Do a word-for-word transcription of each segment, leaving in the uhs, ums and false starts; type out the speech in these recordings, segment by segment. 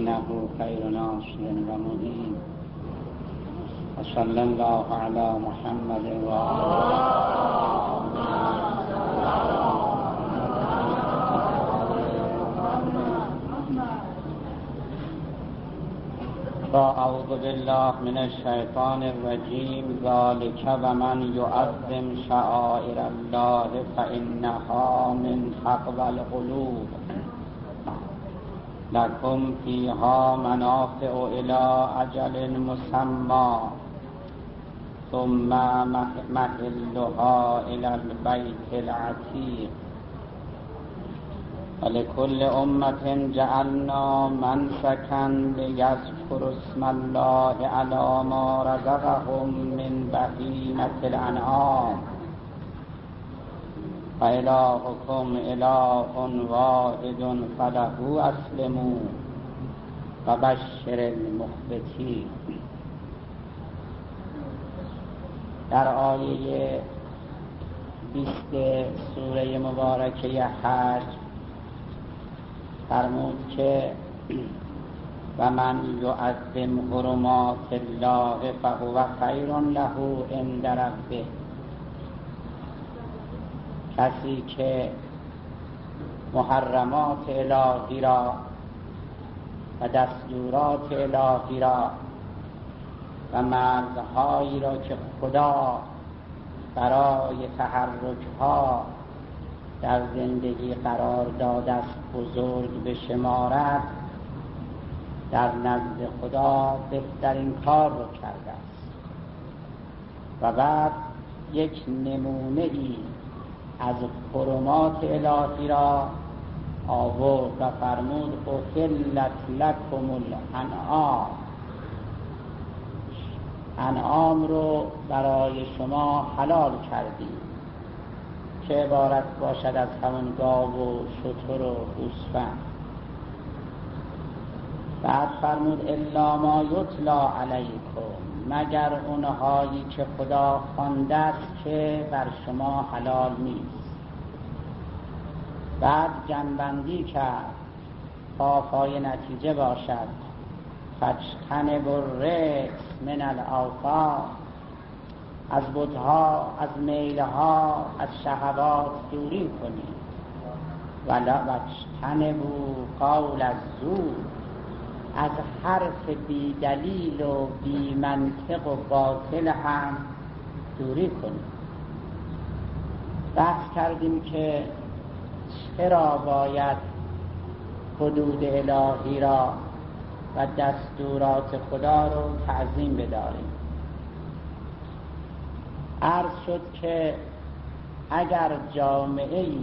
إنه خير ناصر ومعين. وصلى الله على محمد أعوذ بالله من الشيطان الرجيم. ذلك ومن يعظم شعائر الله فإنها من تقوى القلوب. لكم فيها منافع إلى أجل مسمى ثم محلها إلى البيت العتيق. ولكل أمة جعلنا منسكا ليذكروا اسم الله على ما رزقهم من بهيمة الأنعام فإلهكم إله واحد فله أسلموا وبشر المخبتين. در آیه بیست سوره مبارکه حج فرمود که و من یعظم حرمات الله فهو خیر له عند ربه. کسی که محرمات الهی را و دستورات الهی را و مرزهایی را که خدا برای تحرکها در زندگی قرار داده است بزرگ بشمارد، در نزد خدا بهترین کار را کرده است. و بعد یک نمونه ای از حرمات الهی را آورد و فرمود احلت لکم الانعام. انعام رو برای شما حلال کردیم، چه عبارت باشد از همون گاو و شتر و گوسفند. بعد فرمود الا ما یتلا علیکم، مگر اونهایی که خدا خوانده است که بر شما حلال نیست. بعد جنبندی کرد تا پای نتیجه باشد فاجتنبوا الرجس من الاوثان، از بتها، از میلها، از شهوات دوری کنید. ولا واجتنبوا قول الزور، از حرف بی دلیل و بی منطق و باطل هم دوری کنید. بحث کردیم که چرا باید حدود الهی را و دستورات خدا رو تعظیم بداریم. عرض شد که اگر جامعه‌ای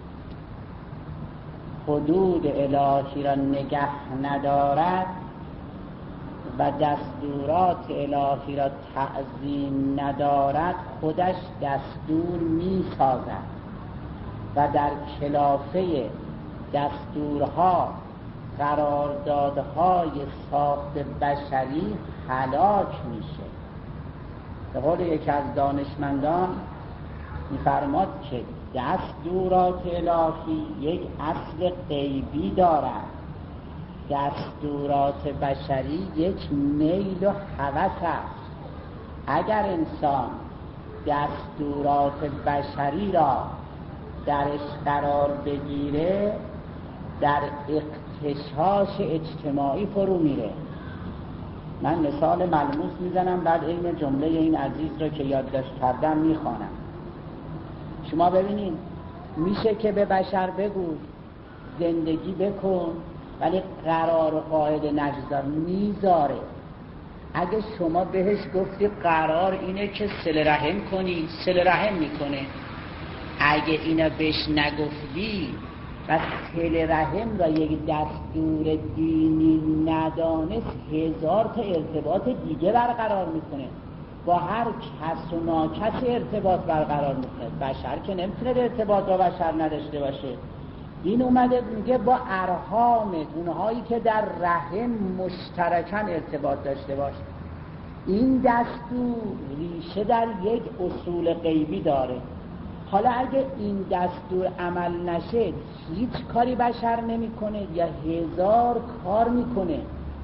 حدود الهی را نگه ندارد و دستورات الهی را تعظیم ندارد، خودش دستور می سازد و در خلافه دستورها قراردادهای ساخت بشری هلاک میشه. به قول یکی از دانشمندان می‌فرماد که دستورات الهی یک اصل غیبی دارد، دستورات بشری یک میل و هوس است. اگر انسان دستورات بشری را درش قرار بگیره، در اغتشاش اجتماعی فرو میره. من مثال ملموس میزنم، بعد این جمله این عزیز را که یادداشت کردم میخوانم. شما ببینید میشه که به بشر بگو زندگی بکن، ولی قرار و قاعده نگذار، میذاره. اگه شما بهش گفتی قرار اینه که صله رحم کنی، صله رحم میکنه. اگه اینا بهش نگفتی و صله رحم را یک دستور دینی ندانست، هزار تا ارتباط دیگه برقرار میکنه، با هر کس و ناکس ارتباط برقرار میکنه. بشر که نمیتونه ارتباط با بشر نداشته باشه. این اومده میگه با ارحام، اونهایی که در رحم مشترکن ارتباط داشته باشه. این دستور ریشه در یک اصول غیبی داره. حالا اگه این دستور عمل نشه هیچ کاری بشر نمیکنه یا هزار کار میکنه،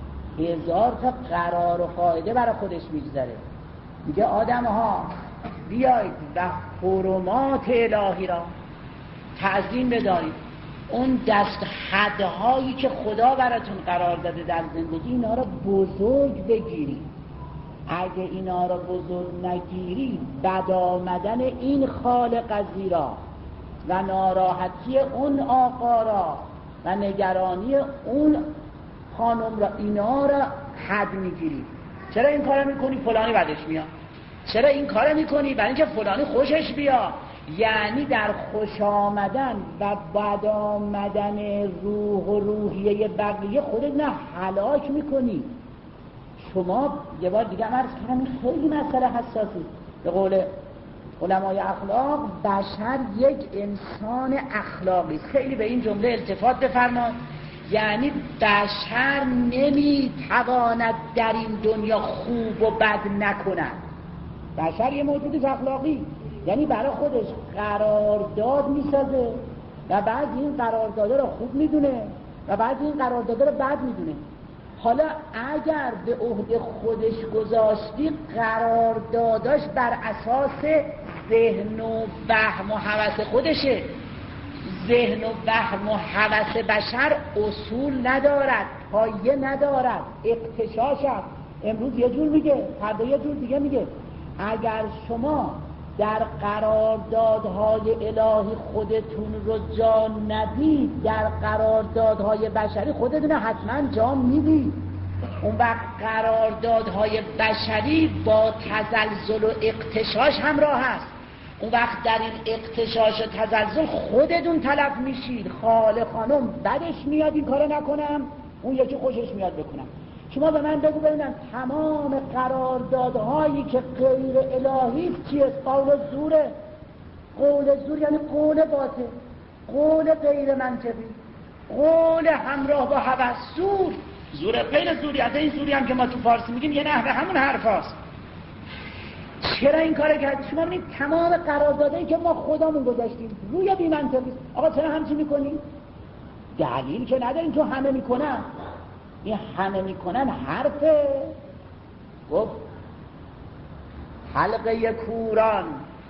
هزار تا قرار و قاعده برای خودش میگذاره. میگه آدم ها بیایید و حرمات الهی را تعظیم بدارید، اون دست حدهایی که خدا براتون قرار داده در زندگی اینا را بزرگ بگیرید. اگه اینا را بزرگ نگیرید بد آمدن این خالق عزیرا و ناراحتی اون آقا را و نگرانی اون خانم را اینا را حد میگیرید. چرا این کار میکنی؟ فلانی بدش میاد. چرا این کار میکنی؟ برای اینکه فلانی خوشش بیاد. یعنی در خوش آمدن و بد آمدن روح و روحیه بقیه خودت نه هلاک میکنی. شما یه بار دیگه عرض کردم این خیلی مسئله حساسی. به قول علمای اخلاق بشر یک انسان اخلاقی است. خیلی به این جمله التفات بفرمایید. یعنی بشر نمیتواند در این دنیا خوب و بد نکند. بشر یه موجود اخلاقی، یعنی برای خودش قرارداد میسازه و بعد این قرارداد رو خوب میدونه و بعد این قرارداد رو بد میدونه. حالا اگر به عهده خودش گذاشتی قرارداداش بر اساس ذهن و وهم و هوس خودشه. ذهن و وهم و هوس بشر اصول ندارد، پایه ندارد، اقتشاش هست. امروز یه جور میگه، فردا یه جور دیگه میگه. اگر شما در قراردادهای الهی خودتون رو جا ندید، در قراردادهای بشری خودتون حتما جا میدید. اون وقت قراردادهای بشری با تزلزل و اقتشاش همراه هست. اون وقت در این اقتشاش و تزلزل خودتون تلف میشید. خاله خانم بدش میاد این کارو نکنم، اون یکی خوشش میاد بکنم. شما به من بگو ببینم تمام قراردادهایی که غیر الهی چیه؟ قول زوره. قول زور یعنی قول باطل، قول غیر منطقی، قول همراه با هوس. زور زور غیر زوری. از این زوری هم که ما تو فارسی میگیم یه نحوه همون حرف هست. چرا این کار کرد؟ شما ببینید تمام قراردادهایی که ما خودمون گذاشتیم روی بی منطقی. آقا چرا همچین میکنی؟ دلیل که نداریم، تو همه میکنن. این همه میکنن حرفه. گفت حلقه کوران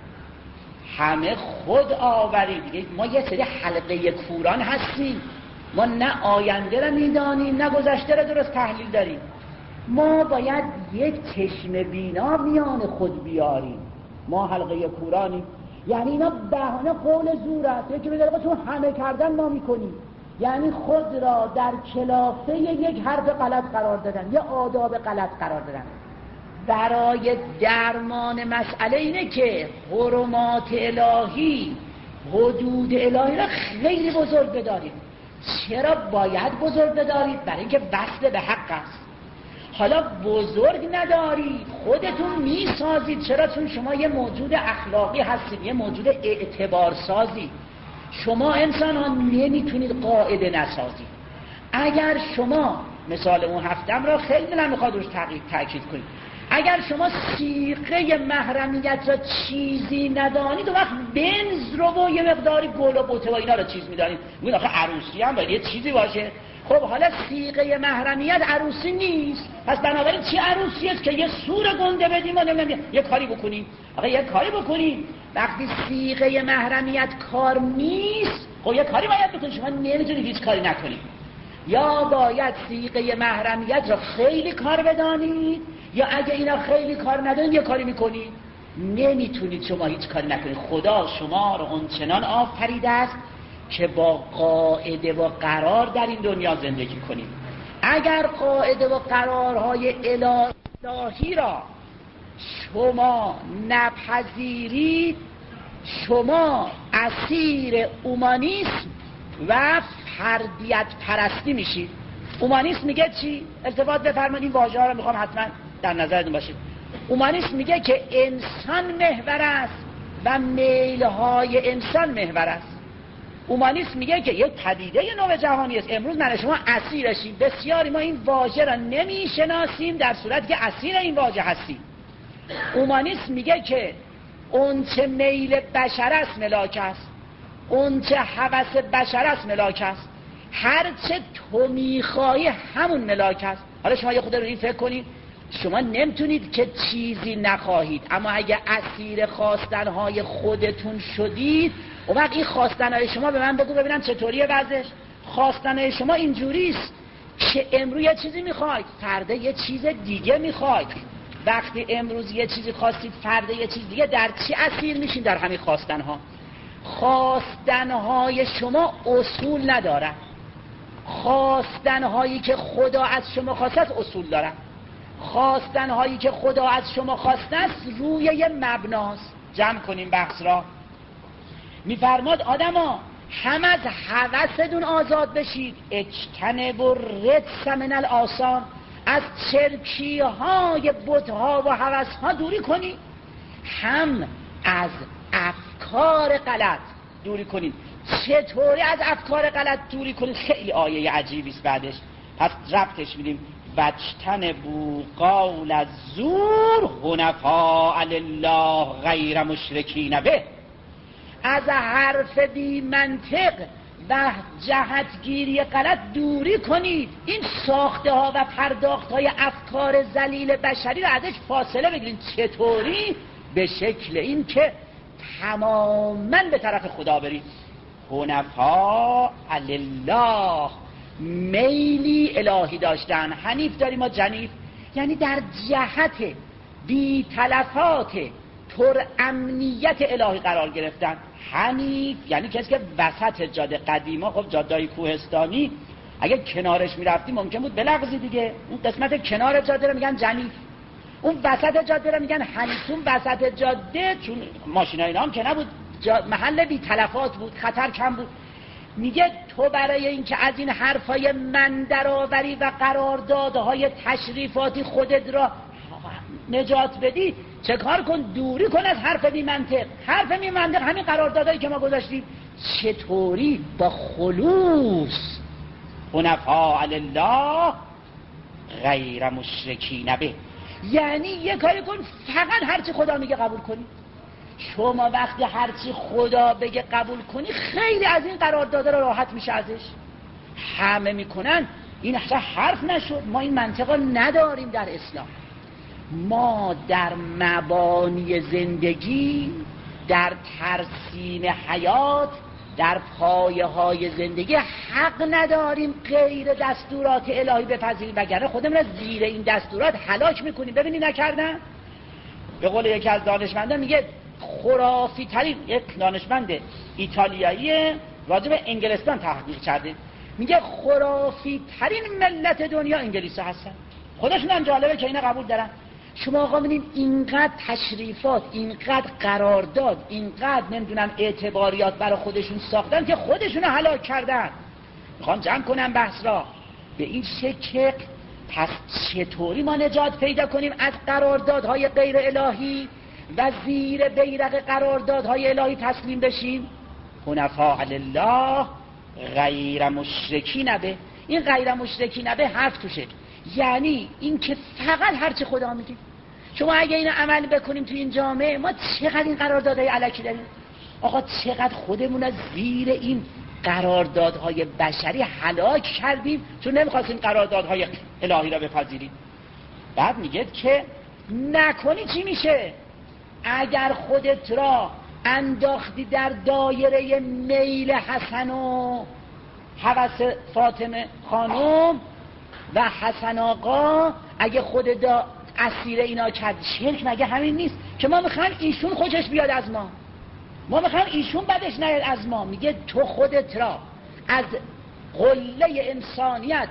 همه خود آوری. دیگه ما یه سری حلقه کوران هستیم. ما نه آینده رو میدانیم نه گذشته رو درست تحلیل داریم. ما باید یک چشم بینا میان خود بیاریم. ما حلقه کورانیم. یعنی اینا بهانه قول زور است. یکی بگه تو همه کردن ما میکنیم، یعنی خود را در کلافه یک حرف غلط قرار دادن، یا آداب غلط قرار دادن. برای درمان مسئله اینه که حرمات الهی، حدود الهی را خیلی بزرگ بدارید. چرا باید بزرگ بدارید؟ برای اینکه وصل به حق است. حالا بزرگ ندارید، خودتون میسازید. چرا؟ چون شما یه موجود اخلاقی هستید، یه موجود اعتبار سازید. شما انسان ها نمیتونید قاعده نسازید. اگر شما مثال اون هفتم را خیلی دلم میخواد روش تاکید کنید. اگر شما صیغه محرمیت را چیزی ندانید و وقت بنز رو و یه مقداری گل و بوته و اینا را چیز میدانید، میگید آخه عروسی هم باید یه چیزی باشه. خب حالا صیغه محرمیت عروسی نیست، پس بنابراین چی عروسی است که یه سور گنده بدیم و نمیدونم یه کاری بکنیم. آقا یه کاری بکنیم. وقتی صیغه محرمیت کار نیست، خب یه کاری باید بکنید. شما نمیتونید هیچ کاری نکنید. یا باید صیغه محرمیت را خیلی کار بدانید، یا اگه اینا خیلی کار ندارید یه کاری میکنید. نمیتونید شما هیچ کاری نکنید. خدا شما رو اونچنان آفریده است که با قاعده و قرار در این دنیا زندگی کنید. اگر قاعده و قرارهای الهی را شما نپذیرید، شما اسیر اومانیسم و فردیت پرستی میشید. اومانیسم میگه چی؟ التفات بفرمایید، این واژه ها رو میخوام حتما در نظرتون باشه. اومانیسم میگه که انسان محور است و میلهای انسان محور است. اومانیسم میگه که یک پدیده نو جهانی است. امروز من شما اسیرشیم. بسیاری ما این واژه را نمیشناسیم در صورتی که اسیر این واژه هستیم. اومانیسم میگه که اون چه میل بشر است ملاک است، اون چه هوس بشر است ملاک است، هر چه تو میخواهی همون ملاک است. حالا شما یه خود رو این فکر کنید، شما نمیتونید که چیزی نخواهید، اما اگه اسیر خواستنهای خودتون شدید، اون وقت این خواستنهای شما به من بگو ببینم چطوریه وضعش. خواستنهای شما اینجوریست که امروز یه چیزی میخواید، فردا یه چیز دیگه میخواید. وقتی امروز یه چیزی خواستید، فردا یه چیز دیگه، در چی اسیر میشین؟ در همین خواستنها. خواستنهای شما اصول ندارن. خواستنهایی که خدا از شما خواسته است اصول دارن. خواستنهایی که خدا از شما خواسته است روی یه مبناست. جمع کنیم بحث را. میفرماد آدما هم از هوستون آزاد بشید، اجتنبوا الرجس من الاوثان، از چرکی های بت‌ها و هوس‌ها دوری کنید، هم از افکار غلط دوری کنید. چطوری از افکار غلط دوری کنید؟ خیلی آیه عجیبی است بعدش، پس ربطش میدیم. واجتنبوا قول الزور حنفاء لله غیر مشرکین به، از حرف بی منطق و جهتگیری غلط دوری کنید. این ساخته ها و پرداخت های افکار ذلیل بشری را ازش فاصله بگیرید. چطوری؟ به شکل این که تماماً به طرف خدا برید. حنفاء لله، میلی الهی داشتن. حنیف داریم ما جنیف، یعنی در جهت بی تلفات پر امنیت الهی قرار گرفتن. حنیف یعنی کسی که وسط جاده قدیما، خب جاده‌های کوهستانی اگه کنارش میرفتی ممکن بود بلغزی دیگه، اون قسمت کنار جاده رو میگن جنیف، اون وسط جاده رو میگن حنیف. اون وسط جاده چون ماشینای اینا هم که نبود، محل بی تلفات بود، خطر کم بود. میگه تو برای اینکه از این حرفای من درآوری و قراردادهای تشریفاتی خودت را نجات بدی، چه کار کن؟ دوری کن از حرف بی منطق. حرف بی منطق همین قراردادهایی که ما گذاشتیم. چطوری؟ با خلوص. حنفاء لله غیر مشرکین به، یعنی یه کاری کن فقط هرچی خدا میگه قبول کنی. شما وقتی هرچی خدا بگه قبول کنی، خیلی از این قراردادها را راحت میشه ازش. همه میکنن، این اصلا حرف نشد. ما این منطقه نداریم در اسلام. ما در مبانی زندگی، در ترسیم حیات، در پایه های زندگی حق نداریم غیر دستورات الهی بپذیریم، وگرنه خودمون را زیر این دستورات هلاک میکنیم. ببینی نکردن؟ به قول یکی از دانشمندان میگه خرافی ترین، یک دانشمند ایتالیایی راجع به انگلستان تحقیق کرده، میگه خرافی ترین ملت دنیا انگلیس هستن. خودشون هم جالبه که اینا قبول دارن. شما آقا ببینید اینقدر تشریفات، اینقدر قرارداد، اینقدر نمیدونم اعتباریات برای خودشون ساختن که خودشون رو هلاک کردن. میخوام جمع کنم بحث را به این شکل. پس چطوری ما نجات پیدا کنیم از قراردادهای غیر الهی و زیر بیرق قراردادهای الهی تسلیم بشیم؟ حنفاء لله غیر مشرکین به. این غیر مشرکین به حرف توشه، یعنی این که فقط هرچی خدا میگه. شما اگه اینو عمل بکنیم تو این جامعه، ما چقدر این قراردادهای الکی داریم. آقا چقدر خودمون از زیر این قراردادهای بشری هلاک کردیم چون نمیخواستیم قراردادهای الهی را بپذیریم. بعد میگه که نکنی چی میشه؟ اگر خودت را انداختی در دایره میل حسن و هوس فاطمه خانم و حسن آقا، اگه خودت را اسیر اینا کردی، شرک مگه همین نیست که ما میخوایم ایشون خوشش بیاد از ما، ما میخوایم ایشون بدش نیاد از ما؟ میگه تو خودت را از قله انسانیت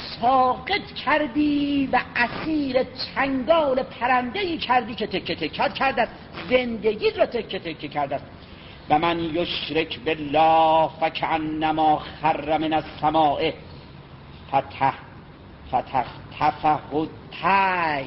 ساقط کردی و اسیر چنگال پرنده‌ای کردی که تکه تکه کرد است، زندگیت را تکه تکه کرد است. و من یشرک بالله فکأنما خر من السماء فتح فتح تفه الطیر.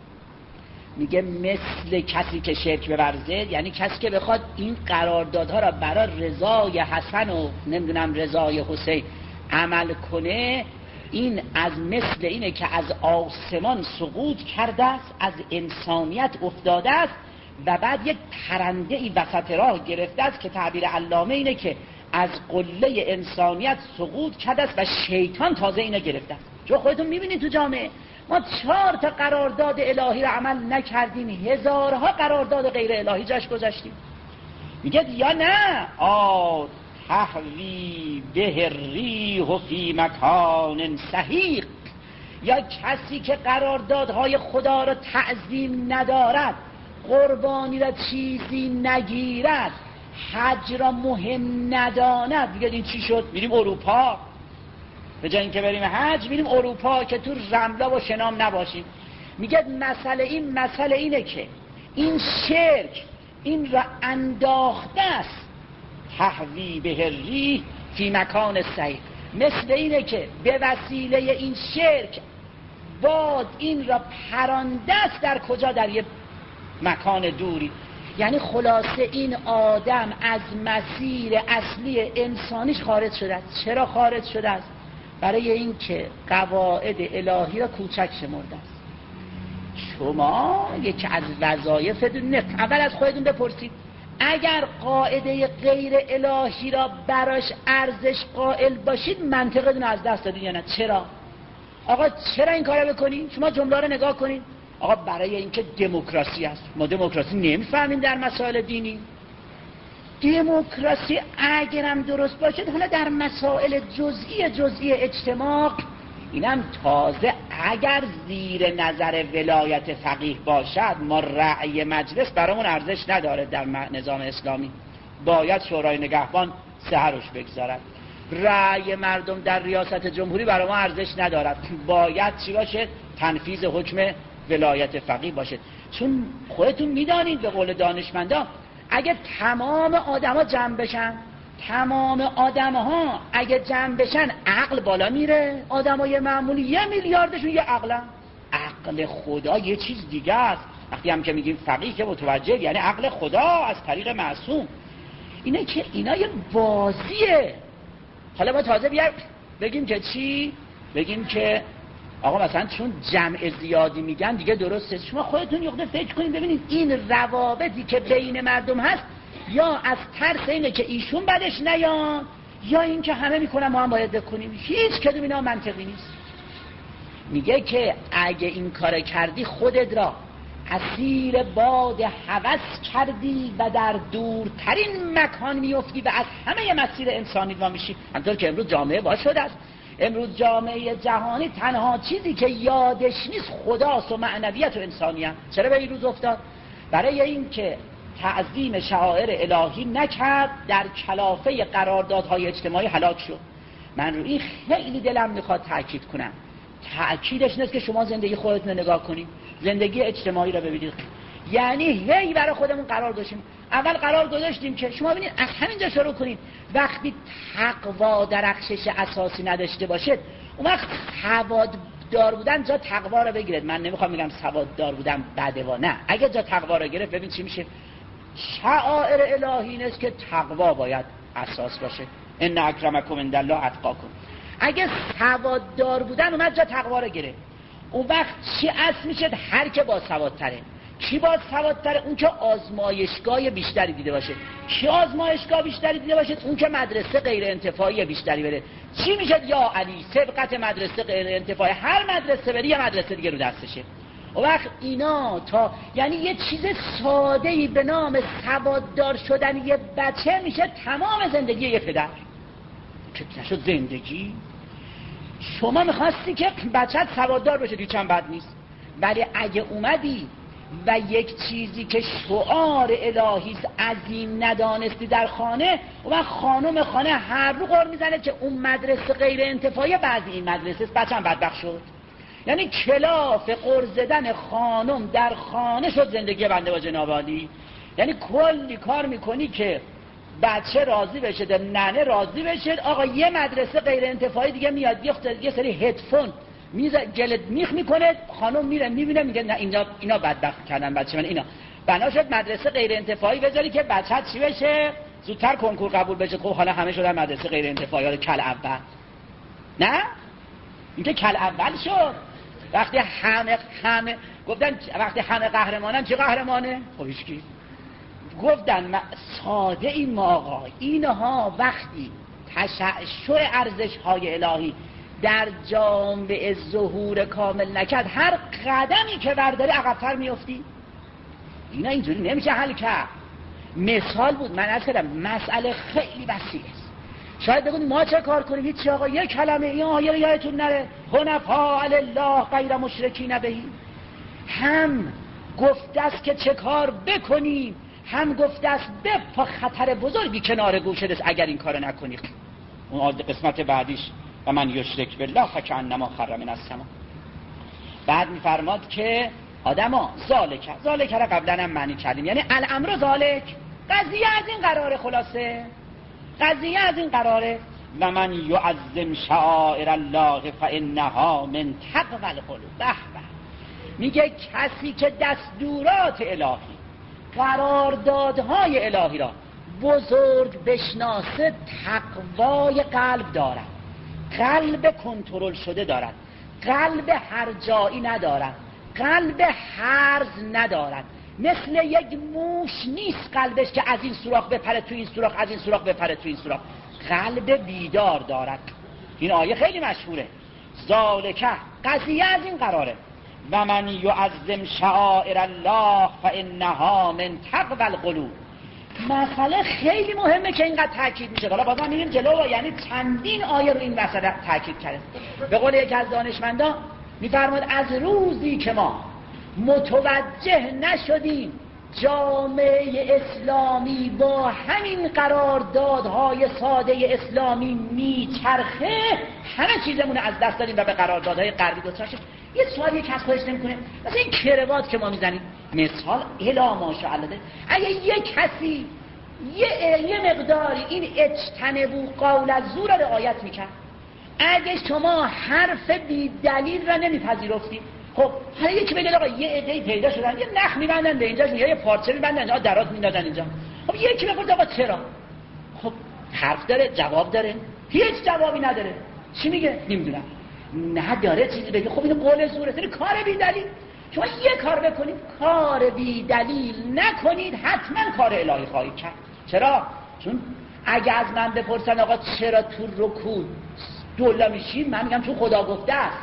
میگه مثل کسی که شرک بورزه، یعنی کسی که بخواد این قراردادها را برای رضای حسن و نمیدونم رضای حسین عمل کنه، این از مثل اینه که از آسمان سقوط کرده است، از انسانیت افتاده است و بعد یک پرنده ای وسط راه گرفته است که تعبیر علامه اینه که از قله انسانیت سقوط کرده است و شیطان تازه اینو گرفته است. چون خودتون میبینید تو جامعه ما چهار تا قرارداد الهی رو عمل نکردیم، هزارها قرارداد غیر الهی جاش گذاشتیم. میگه یا نه آ تحوی به الریح فی مکان سحیق، یا کسی که قراردادهای خدا رو تعظیم ندارد، قربانی را چیزی نگیرد، حج را مهم نداند. دیگه این چی شد؟ میریم اروپا، به جای اینکه بریم حج میریم اروپا که تو رملا و شنام نباشیم. میگه مسئله این مسئله اینه که این شرک این را انداخته است، تحوی به الریح فی مکان سحیق، مثل اینه که به وسیله این شرک باد این را پرانده است در کجا؟ در یه مکان دوری. یعنی خلاصه این آدم از مسیر اصلی انسانیش خارج شده است. چرا خارج شده است؟ برای این که قواعد الهی را کوچک شمرده است. شما یکی از وظایفتون نه، اول از خودتون بپرسید اگر قاعده غیر الهی را براش ارزش قائل باشید منطقتون از دست دادین یا نه؟ چرا؟ آقا چرا این کارو بکنین؟ شما جمله رو نگاه کنین. آقا برای اینکه دموکراسی است. ما دموکراسی نمیفهمیم در مسائل دینی. دموکراسی اگرم درست باشه حالا در مسائل جزئی جزئی اجتماع اینم تازه اگر زیر نظر ولایت فقیه باشد، ما رأی مجلس برامون ارزش نداره. در نظام اسلامی باید شورای نگهبان سحرش بگذارد. رأی مردم در ریاست جمهوری برای ما ارزش ندارد، باید چی باشه؟ تنفیذ حکم ولایت فقیه باشه. چون خودتون میدانید به قول دانشمندا اگه تمام آدما جمع بشن، تمام آدم‌ها اگه جمع بشن عقل بالا میره. آدمای معمولی یه میلیاردشون یه عقلن. عقل خدا یه چیز دیگه است. وقتی هم که میگیم فقیه که متوجه یعنی عقل خدا از طریق معصوم. اینه که اینا یه بازیه. حالا ما تازه بیایم بگیم که چی؟ بگیم که آقا مثلا چون جمع زیادی میگن دیگه درسته. شما خودتون یه خورده فکر کنید ببینید این روابطی که بین مردم هست یا از ترس اینه که ایشون بدش نیان یا این که همه میکنن ما هم باید بکنیم. هیچ کدوم اینا منطقی نیست. میگه که اگه این کار کردی خودت را اسیر باد هوس کردی و در دورترین مکان میفتی و از همه مسیر انسانی وا میشی. همطور که امروز جامعه باز شده است. امروز جامعه جهانی تنها چیزی که یادش نیست خداست و معنویت و انسانیت. چرا به این روز افتاد؟ برای این که تعظیم شعائر الهی نکرد، در کلافه قراردادهای اجتماعی هلاک شد. من رو این خیلی دلم میخواد تأکید کنم. تأکیدش نیست که شما زندگی خودتون رو نگاه کنید، زندگی اجتماعی رو ببینید. یعنی هی برای خودمون قرار داشتیم. اول قرار گذاشتیم که شما ببینید از همینجا شروع کنید. وقتی تقوا درخشش اساسی نداشته باشید اون وقت سواددار بودن جا تقوا رو بگیرید. من نمیخوام بگم سواددار بودن بده و نه، اگه جا تقوا رو گرفت ببین چی میشه. شعائر الهی نیست که تقوا باید اساس باشه. ان اکرمکم عندالله اتقاکم. اگه سواددار بودن اومد جا تقوا رو گرفت اون وقت چی اصل میشه؟ هر که با سوادتره. کی با سوادتره؟ اون که آزمایشگاه بیشتری دیده باشه. کی آزمایشگاه بیشتری دیده باشه؟ اون که مدرسه غیر انتفاعی بیشتری بره. چی میشه؟ یا علی سبقت مدرسه غیر انتفاعی، هر مدرسه بری یه مدرسه دیگه رو دستشه. اون وقت اینا تا یعنی یه چیز ساده‌ای به نام سواددار شدن یه بچه میشه تمام زندگی یه پدر. که نشد زندگی. شما میخواستی که بچه‌ت سواددار بشه، دیگه چند بد نیست. ولی اگه اومدی و یک چیزی که شعار الهی عظیم ندانستی در خانه، و خانم خانه هر رو قر میزنه که اون مدرسه غیر انتفاعی بعضی این مدرسه است، بچه‌م بدبخت شد. یعنی کلاف قر زدن خانم در خانه شد زندگی بنده با جناب عالی. یعنی کلی کار میکنی که بچه راضی بشه، در ننه راضی بشه. آقا یه مدرسه غیر انتفاعی دیگه میاد یه سری هدفون میزه جلد میخ میکنه، خانم میره میبینه میگه نه اینا اینا بدبخت کردن بچه من. اینا بنا شد مدرسه غیر انتفاعی بذاری که بچه‌ت چی بشه؟ زودتر کنکور قبول بشه. خب حالا همه شدن مدرسه غیر انتفاعی ها کل اول. نه اینکه کل اول شد وقتی همه همه گفتن وقتی همه قهرمانن چه قهرمانه؟ خب هیچکی. گفتن ساده این آقا اینها وقتی تشعشع ارزش های الهی در جامعه ظهور کامل نکرد، هر قدمی که برداری عقب‌تر میافتی. اینا اینجوری نمیشه حل کرد. مثال بود، من عرض کردم مسئله خیلی وسیع است. شاید بگید ما چه کار کنیم؟ هیچ آقا، یک کلمه این آیه رو یادتون نره، حنفاء لله غیر مشرکین به. هم گفته است که چه کار بکنیم، هم گفته است به خطر بزرگی کنار گوشت است اگر این کارو نکنی. اون قسمت بعدیش و من یشرک بالله فکأنما خر من السما. بعد میفرماد که آدما ذالک ذالک را قبلا هم معنی کردیم، یعنی الامر ذالک، قضیه از این قراره، خلاصه قضیه از این قراره. و من یعظم شعائر الله فانها من تقوی القلوب. به به، میگه کسی که دستورات الهی، قراردادهای الهی را بزرگ بشناسه، تقوای قلب دارد، قلب کنترل شده دارد، قلب هرجایی ندارد، قلب هرز ندارد، مثل یک موش نیست قلبش که از این سوراخ بپره تو این سوراخ، از این سوراخ بپره تو این سوراخ. قلب بیدار دارد. این آیه خیلی مشهوره. ذالک، قضیه از این قراره. و من یعظم شعائر الله فانها من تقوی القلوب. مسئله خیلی مهمه که اینقدر تاکید میشه. حالا بازم میریم جلو، یعنی چندین آیه رو این مسئله تاکید کرده. به قول یکی از دانشمندان میفرماد از روزی که ما متوجه نشدیم جامعه اسلامی با همین قراردادهای ساده اسلامی میچرخه، همه چیزمون از دست دادیم و به قراردادهای غربی دوچارشیم. یه سوالی که از خودش نمیکنه، مثلا این کروات که ما میزنیم، مثال الا ماشاءالله، اگه یه کسی یه, یه مقداری این اجتنبوا قول الزور رو رعایت میکرد، اگه شما حرف بی دلیل را نمیپذیرفتید، خب حالا یکی بگه آقا یه عده‌ای پیدا شدن یه نخ میبندن به اینجا، یه پارچه میبندن اینجا، دراز میندازن اینجا، خب یکی بگه آقا چرا؟ خب حرف داره، جواب داره؟ هیچ جوابی نداره. چی میگه؟ نمیدونم. نداره چیزی بگه. خب این قول زوره، این کار بی دلیل. شما یه کار بکنید، کار بی دلیل نکنید، حتما کار الهی خواهید کرد. چرا؟ چون اگه از من بپرسن آقا چرا تو رکوع دولا میشی، من میگم چون خدا گفته است.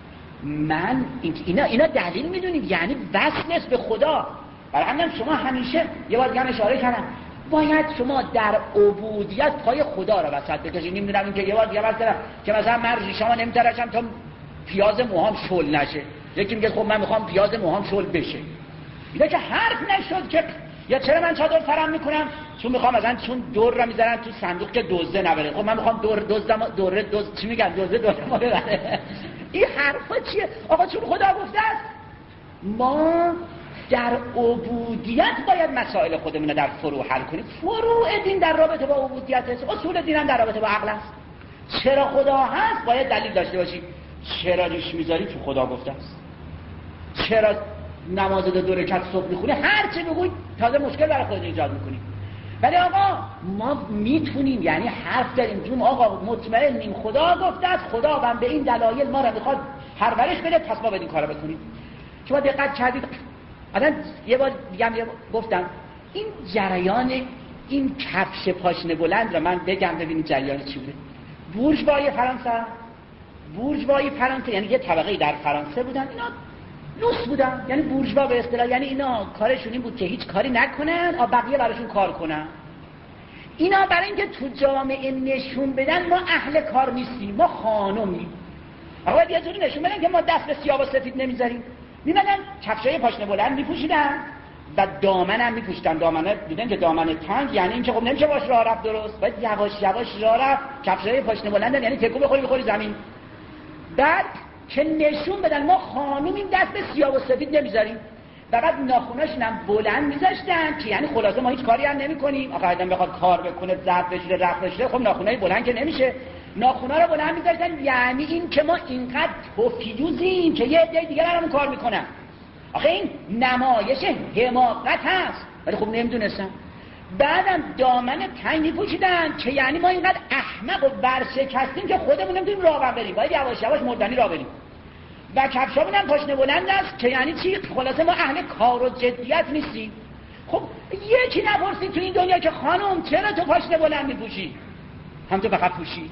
من اینا اینا دلیل میدونید، یعنی وصل به خدا. برای همین شما همیشه یه بار دیگه اشاره کردم، باید شما در عبودیت پای خدا را وسط بکشید. نمیدونم این که یه بار دیگه مثلا که مثلا من ریشه‌مو نمیتراشم تا پیاز موهام شل نشه، یکی میگه خب من میخوام پیاز موهام شل بشه. اینا که حرف نشد که. یا چرا من چادر فرام میکنم؟ چون میخوام مثلا چون دور را میذارن تو صندوق که دزده نبره. خب من میخوام دور دزدم دوره دزد چی میگن دزده دوره ما ببره. این حرفا چیه؟ آقا چون خدا گفته است ما در عبودیت باید مسائل خودمون در فروع حل کنیم. فروع دین در رابطه با عبودیت است، اصول دین هم در رابطه با عقل است. چرا خدا هست باید دلیل داشته باشی. چرا ریش میذاری؟ تو خدا گفته است. چرا نماز دو رکعت صبح میخونی؟ هر چی بگوی تازه مشکل برای خودت ایجاد میکنی. ولی آقا ما میتونیم، یعنی حرف داریم، چون آقا مطمئنیم خدا گفته است، خدا هم به این دلایل ما را میخواد پرورش بده، پس ما باید این کارو بکنیم. شما دقت کردید الان یه بار دیگه گفتم این جریان این کفش پاشنه بلند را من بگم ببینید جریان چی بوده. بورژوای فرانسه بورژوای فرانسه یعنی یه طبقه در فرانسه بودن، اینا لوس بودن، یعنی بورژوا به اصطلاح، یعنی اینا کارشون این بود که هیچ کاری نکنن و بقیه براشون کار کنن. اینا برای اینکه تو جامعه نشون بدن ما اهل کار نیستیم، ما خانومیم. آقا یه جوری نشون بدن که ما دست به سیاه و سفید نمیذاریم. میمدن کفشای پاشنه بلند میپوشیدن و دامن هم میپوشیدن. دامنه دیدن که دامن تنگ یعنی اینکه خب نمیشه باش راه رفت درست، باید یواش یواش راه رفت. کفشای پاشنه بلند یعنی تکو بخوری بخوری زمین. بعد که نشون بدن ما خانومیم، دست به سیاه و سفید نمیذاریم. فقط ناخوناشون هم بلند میذاشتن که یعنی خلاصه ما هیچ کاری هم نمیکنیم. آخه آدم بخواد کار بکنه، ضرب بشه، رفت بشه، خب ناخونای بلند که نمیشه. ناخونا رو بلند میذاشتن، یعنی این که ما اینقدر توفیوزیم که یه عده دیگه برامون کار میکنن. آخه این نمایش حماقت هست، ولی خب نمیدونستن. بعدم دامن تنگ میپوشیدن که یعنی ما اینقدر احمق و ورشکستیم که خودمون نمیتونیم راه بریم، باید یواش یواش مردنی راه بریم. و کفشامون هم پاشنه بلند است که یعنی چی؟ خلاصه ما اهل کار و جدیت نیستیم. خب یکی نپرسید تو این دنیا که خانم چرا تو پاشنه بلند میپوشی؟ هم تو فقط پوشید.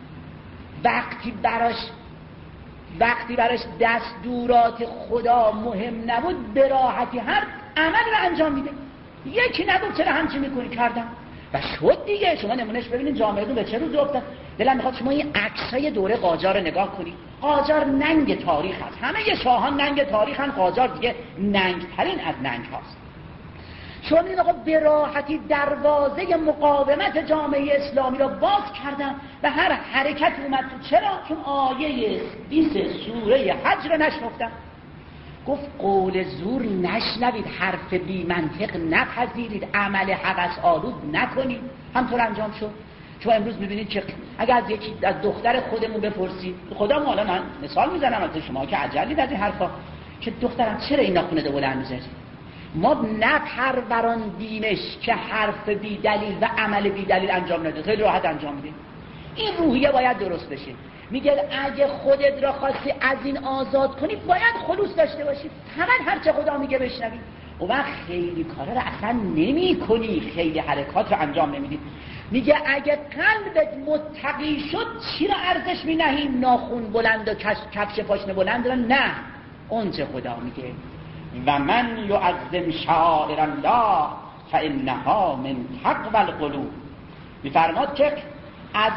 وقتی براش وقتی براش دستورات خدا مهم نبود به راحتی هر عمل رو انجام میده. یکی نگفت چرا همچی میکنی؟ کردم و شد دیگه. شما نمونهش ببینید جامعه دون به چه روز افتاد. دلم میخواد شما این عکسای دوره قاجار رو نگاه کنید. قاجار ننگ تاریخ هست، همه شاهان ننگ تاریخ هست، قاجار دیگه ننگ ترین از ننگ هاست. شما میدید آقا به راحتی دروازه مقاومت جامعه اسلامی رو باز کردن و هر حرکت اومد تو. چرا؟ چون آیه بیست سوره حج رو نشنفتن. گفت قول زور نشنوید، حرف بی منطق نپذیرید، عمل هوس آلود نکنید. همطور انجام شد. شما امروز میبینید که اگر از یکی از دختر خودمون بپرسید، خدا مولا من مثال میزنم از شما که عجلید از این حرفا، که دخترم چرا این ناخونه دو بلند میذاری؟ ما نپروراندیمش که حرف بی دلیل و عمل بی دلیل انجام نده، خیلی راحت انجام میده. این روحیه باید درست بشه. میگه اگه خودت را خواستی از این آزاد کنی باید خلوص داشته باشی، فقط هر چه خدا میگه بشنوی. اون وقت خیلی کارا رو اصلا نمی کنی، خیلی حرکات رو انجام نمیدی. میگه اگه قلبت متقی شد چی را ارزش مینهی؟ ناخون بلند و کفش پاشنه بلند را نه، اون چه خدا میگه و من یعظم شعائر الله فانها من تقوی القلوب. میفرماد که از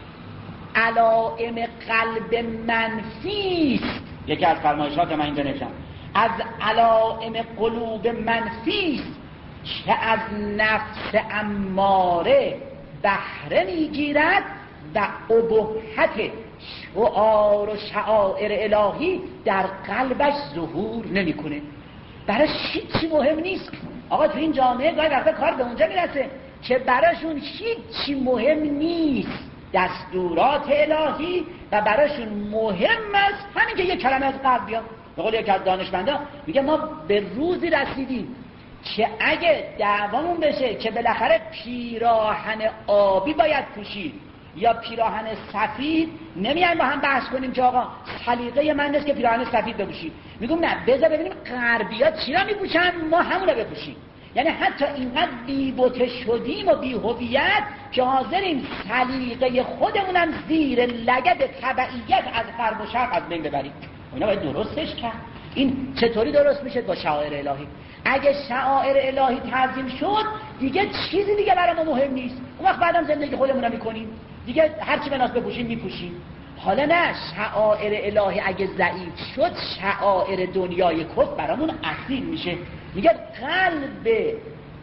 علائم قلب منفی است، یکی از فرمایشات من اینجا نوشتم، از علائم قلوب منفی است که از نفس اماره بهره میگیرد و ابهت شعار و شعائر الهی در قلبش ظهور نمیکنه. براش هیچی مهم نیست. آقا تو این جامعه گاهی وقتا کار به اونجا میرسه که براشون هیچی مهم نیست دستورات الهی و براشون مهم است همین که یک کلمه از قلب بیاد. به قول یک از دانشمندا میگه ما به روزی رسیدیم که اگه دعوامون بشه که بالاخره پیراهن آبی باید پوشید یا پیراهن سفید، نمیایم با هم بحث کنیم که آقا سلیقه من نیست که پیراهن سفید بپوشید. میگم نه، بذار ببینیم غربی‌ها چی را میپوشن ما همون رو بپوشیم. یعنی حتی اینقدر بی‌بته شدیم و بی‌هویت که حاضریم سلیقه خودمونم زیر لگد تبعیت از غرب و شرق از بین ببریم. اینا باید درستش کرد. این چطوری درست میشه؟ با شعائر الهی. اگه شعائر الهی تعظیم شد دیگه چیزی دیگه برای ما مهم نیست. اون وقت بعدم زندگی خودمون رو میکنیم دیگه، هر چی بناس بپوشیم میپوشیم. حالا نه، شعائر الهی اگه ضعیف شد شعائر دنیای کفر برامون اصیل میشه. میگه قلب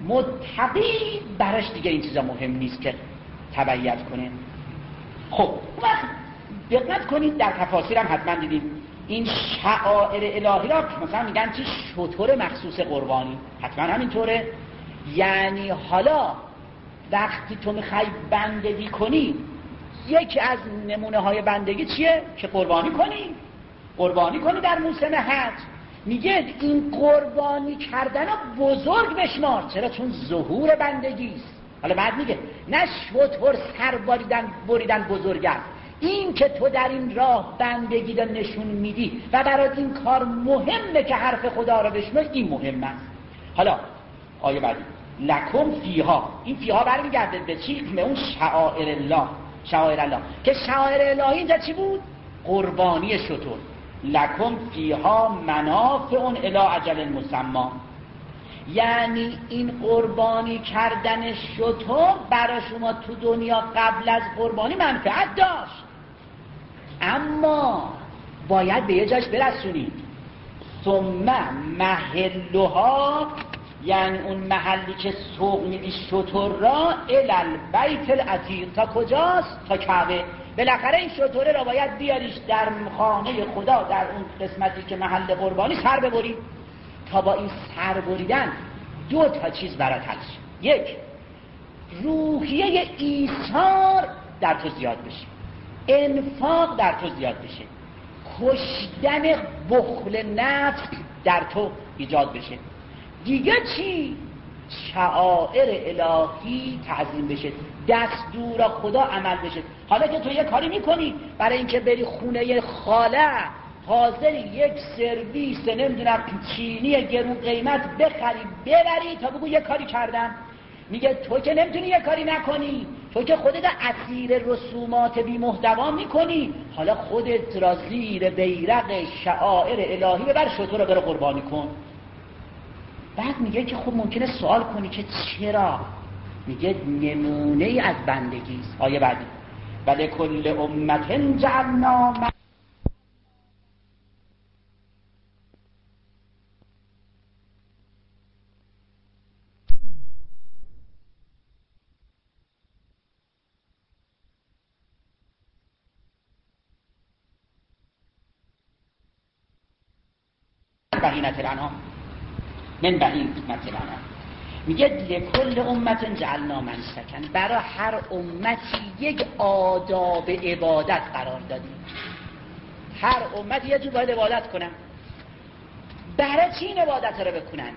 متقی براش دیگه این چیزا مهم نیست که تبعیت کنه. خب وقت دقت کنید در تفاسیر هم حتما دیدیم این شعائر الهی را مثلا میگن چی؟ شطور مخصوص قربانی. حتما همینطوره. یعنی حالا وقتی تو میخوای بندگی کنی، یکی از نمونه های بندگی چیه؟ که قربانی کنی قربانی کنی در موسم حج. میگه این قربانی کردن رو بزرگ بشمار. چرا؟ چون ظهور بندگی است. حالا بعد میگه نه شطور سر بریدن بریدن بزرگ است، این که تو در این راه بندگی رو نشون میدی و برای این کار مهمه که حرف خدا رو بشنوی، این مهم است. حالا آیه بعدی لکم فیها، این فیها برمیگرده به چی؟ به اون شعائر الله. شعائر الله که شعائر الهی اینجا چی بود؟ قربانی شطور. لکم فیها منافع الی اجل مسمی، یعنی این قربانی کردن شطور برای شما تو دنیا قبل از قربانی منفعت داشت، اما باید به یه جاش برسونید. ثم محلها، یعنی اون محلی که سوق میدی شطور را، الالبیت العتیق، تا کجاست؟ تا کعبه. بالاخره این شطوره را باید بیاریش در خانه خدا، در اون قسمتی که محل قربانی سر ببری. تا با این سر بریدن دو تا چیز برات هست. یک، روحیه ایثار در تو زیاد بشه، انفاق در تو زیاد بشه، کشتن بخل نفس در تو ایجاد بشه. دیگه چی؟ شعائر الهی تعظیم بشه، دستور خدا عمل بشه. حالا که تو یه کاری میکنی برای اینکه بری خونه خاله، حاضری یک سرویس نمیدونم چینی گرون قیمت بخری ببری تا بگو یه کاری کردم. میگه تو که نمیتونی یه کاری نکنی، تو که خودت اسیر رسومات بی محتوا میکنی، حالا خودت را زیر بیرق شعائر الهی ببر، شطور رو بره قربانی کن. بعد میگه که خب ممکنه سوال کنی که چرا؟ میگه نمونه ای از بندگی است. آیه بعدی ولی کل امت جعلنا بهینت الانعام من بهینت الانعام. میگه لکل امت جعلنا منسکن، برای هر امتی یک آداب عبادت قرار دادیم. هر امتی یه جور باید عبادت کنن. برای چی این عبادت رو بکنن؟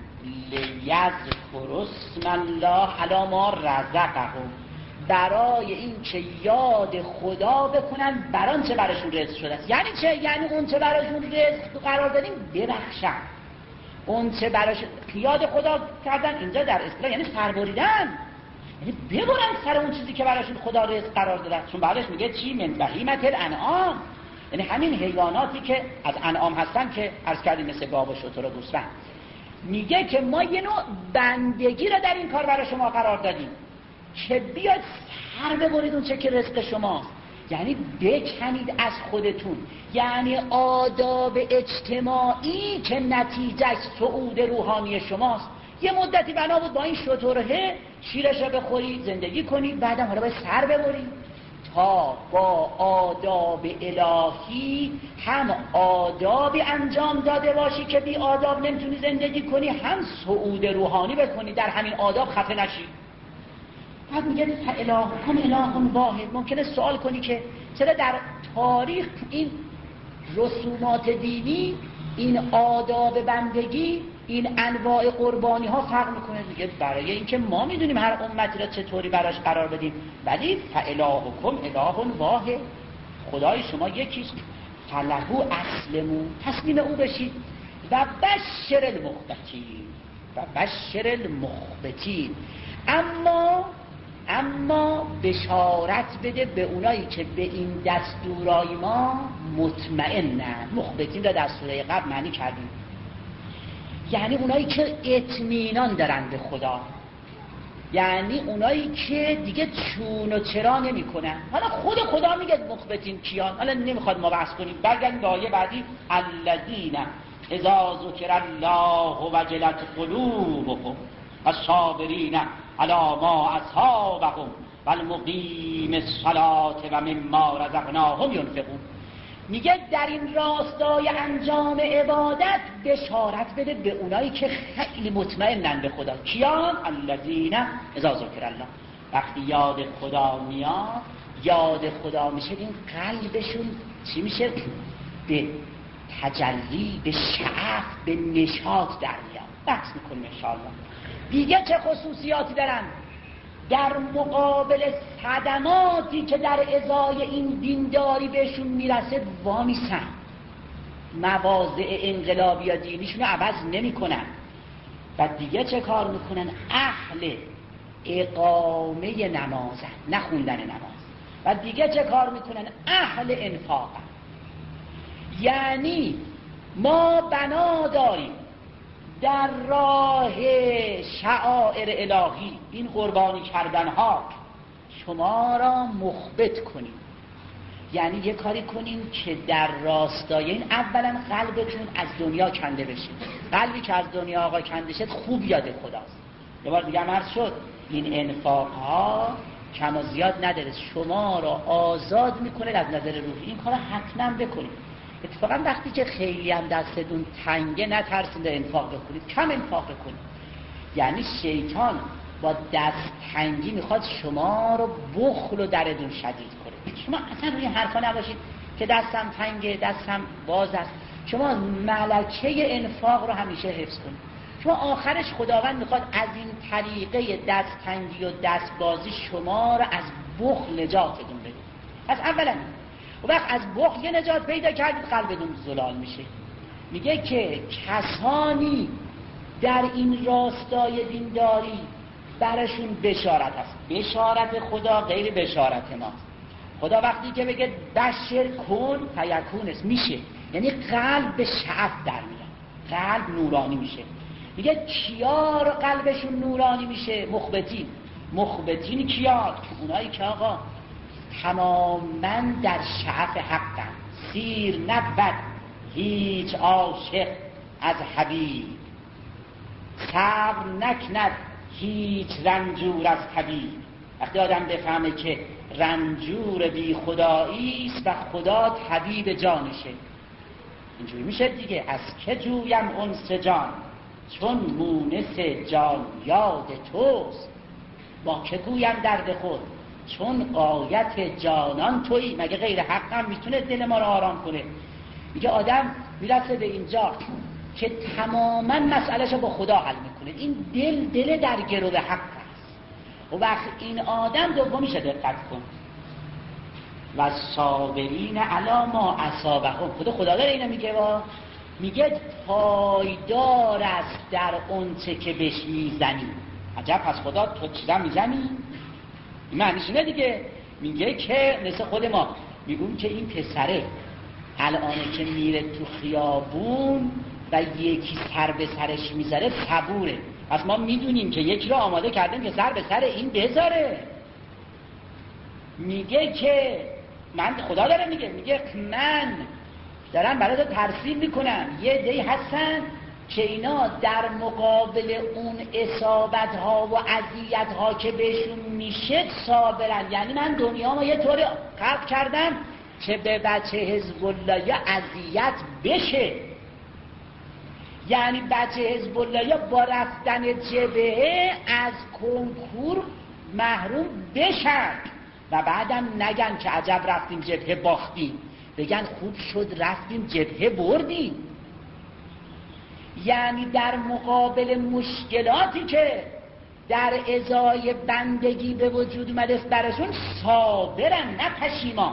لیذکروا اسم الله علی ما رزقهم، برای این که یاد خدا بکنن بر آنچه براشون رزق شده است. یعنی چه؟ یعنی اون چه براشون رزق قرار دادیم ببخشن. اون چه براش یاد خدا کردن اینجا در اصطلاح یعنی سر بریدن، یعنی ببرن سر اون چیزی که براشون خدا رزق قرار داده. چون بعدش میگه چی؟ من بهیمت الانعام، یعنی همین حیواناتی که از انعام هستن که عرض کردیم مثل گاو و شتر و گوسفند. میگه که ما یه نوع بندگی رو در این کار برای شما قرار دادیم که بیاد سر ببرید اون چه که رزق شماست، یعنی بکنید از خودتون، یعنی آداب اجتماعی که نتیجه صعود روحانی شماست. یه مدتی بنا بود با این شتره شیرش رو بخوری زندگی کنی، بعدم حالا باید سر ببری تا با آداب الهی هم آدابی انجام داده باشی که بی آداب نمیتونی زندگی کنی، هم صعود روحانی بکنی در همین آداب خفه نشی. بعد میگه الهکم اله واحد. ممکنه سوال کنی که چرا در تاریخ این رسومات دینی، این آداب بندگی، این انواع قربانی ها فرق میکنه؟ میگه برای اینکه ما میدونیم هر امتی را چطوری براش قرار بدیم، ولی فالهکم اله واحد، خدای شما یکیست، فلهو اسلموا، تسلیم او بشید، و بشر المخبتین، و بشر المخبتین. اما اما بشارت بده به اونایی که به این دستورای ما مطمئنن. مخبتین را در سوره قبل معنی کردیم، یعنی اونایی که اطمینان دارن به خدا، یعنی اونایی که دیگه چون و چرا نمی کنن. حالا خود خدا میگه مخبتین کیان، حالا نمیخواد ما بحث کنیم، برگردیم به آیه بعدی الذین اذا ذکر الله وجلت قلوبهم والصابرین علی ما اصابهم والمقیم الصلاة و مما رزقناهم ینفقون. میگه در این راستای انجام عبادت بشارت بده به اونایی که خیلی مطمئنن به خدا. کیان؟ الذین اذا ذکر الله، وقتی یاد خدا میاد، یاد خدا میشه، این قلبشون چی میشه؟ به تجلی، به شعف، به نشاط در میاد. بحث میکنیم انشاءالله. دیگه چه خصوصیاتی دارن در مقابل صدماتی که در ازای این دینداری بهشون میرسه وامیسن، مواضع انقلابی یا دینیشون رو عوض نمی کنن. و دیگه چه کار میکنن؟ اهل اقامه نمازن، نخوندن نماز. و دیگه چه کار میکنن؟ اهل انفاقن. یعنی ما بنا داریم در راه شعائر الهی، این قربانی کردن ها، شما را مخبت کنیم، یعنی یه کاری کنیم که در راستای این اولا قلبتون از دنیا کنده بشه. قلبی که از دنیا آقا کنده شد خوب یاد خداست. یه بار دیگه عرض شد این انفاق ها کم و زیاد نداره، شما را آزاد میکنه از نظر روحی. این کار حتما بکنید. اتفاقا وقتی که خیلی هم دستتون تنگه نترسید انفاق بکنید، کم انفاق بکنید. یعنی شیطان با دست تنگی میخواد شما رو بخل و دردون شدید کنه. شما اصلا روی حرفا نباشید که دستم تنگه، دستم باز است. شما ملکه انفاق رو همیشه حفظ کنید. شما آخرش خداوند میخواد از این طریقه دست تنگی و دست بازی شما رو از بخل نجاتتون بده. پس اولا و وقت از بخل یه نجات پیدا کردید قلبتون زلال میشه. میگه که کسانی در این راستای دینداری برشون بشارت هست. بشارت خدا غیر بشارت ما. خدا وقتی که بگه بشر کن فیکون است، میشه، یعنی قلب به شعف در میاد، قلب نورانی میشه. میگه کیا رو قلبشون نورانی میشه؟ مخبتین. مخبتین کیا؟ اونایی که آقا تماماً در شعف حقن، سیر نبود هیچ عاشق از حبیب، صبر نکند هیچ رنجور از طبیب. وقتی آدم بفهمه که رنجور بی خدایی است و خدا طبیب جانشه، اینجوری میشه دیگه. از که جویم انس جان چون مونس جان یاد توست، با که گویم درد خود چون غایت جانان تویی. مگه غیر حق هم میتونه دل ما رو آرام کنه؟ میگه آدم میرسه به اینجا که تماما مسئلهشو با خدا حل میکنه. این دل دل در گرو حق است. و وقت این آدم دومیشه دقت کن، و صابرین علی ما اصابهم. خدا خدا داره اینو میگه و میگه پایدار است در اونچه که بهش میزنی. عجب، پس خدا تو چیزا میزنی؟ معنیش اینه دیگه. میگه که مثل خود ما میگون که این پسره الانه که میره تو خیابون و یکی سر به سرش میذاره صبوره. پس ما میدونیم که یکی رو آماده کردیم که سر به سر این بذاره. میگه که من خدا داره میگه میگه من دارم برای تو ترسیم میکنم. یه عده‌ای هستن که اینا در مقابل اون اصابت ها و اذیت ها که بهشون میشه صابرن. یعنی من دنیامو یه طوری خلق کردم که به بچه حزب الله یا اذیت بشه، یعنی بچه حزب الله یا با رفتن جبهه از کنکور محروم بشن و بعدم نگن که عجب رفتیم جبهه باختیم، بگن خوب شد رفتیم جبهه بردیم. یعنی در مقابل مشکلاتی که در ازای بندگی به وجود اومده برشون صابرن، نه پشیمان.